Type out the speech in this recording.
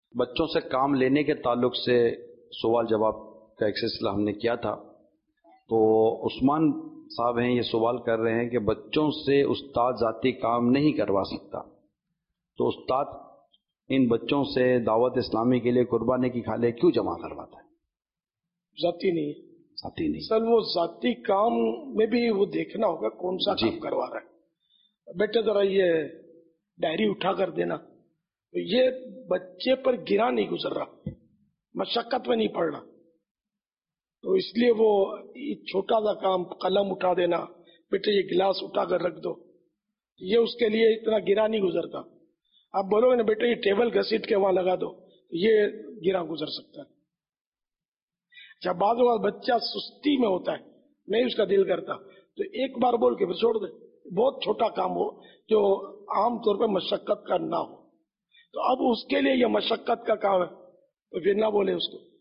بچوں سے کام لینے کے تعلق سے سوال جواب کا ایک سلسلہ ہم نے کیا تھا، تو عثمان صاحب ہیں، یہ سوال کر رہے ہیں کہ بچوں سے استاد ذاتی کام نہیں کروا سکتا، تو استاد ان بچوں سے دعوت اسلامی کے لیے قربانی کی کھالیں کیوں جمع کرواتا ہے؟ ذاتی نہیں، ذاتی نہیں سر وہ ذاتی کام میں بھی وہ دیکھنا ہوگا کون سا کام کروا رہا ہے. بیٹے ذرا یہ ڈائری اٹھا کر دینا، یہ بچے پر گرا نہیں گزر رہا، مشقت میں نہیں پڑ رہا، تو اس لیے وہ چھوٹا سا کام قلم اٹھا دینا، بیٹے یہ گلاس اٹھا کر رکھ دو، یہ اس کے لیے اتنا گرا نہیں گزرتا. آپ بولو گے نا بیٹے یہ ٹیبل گھسیٹ کے وہاں لگا دو، یہ گرا گزر سکتا ہے. جب بعض اوقات بچہ سستی میں ہوتا ہے، نہیں اس کا دل کرتا، تو ایک بار بول کے پھر چھوڑ دے. بہت چھوٹا کام ہو جو عام طور پہ مشقت کا نہ ہو، تو اب اس کے لیے یہ مشقت کا کام ہے تو پھر نہ بولے اس کو.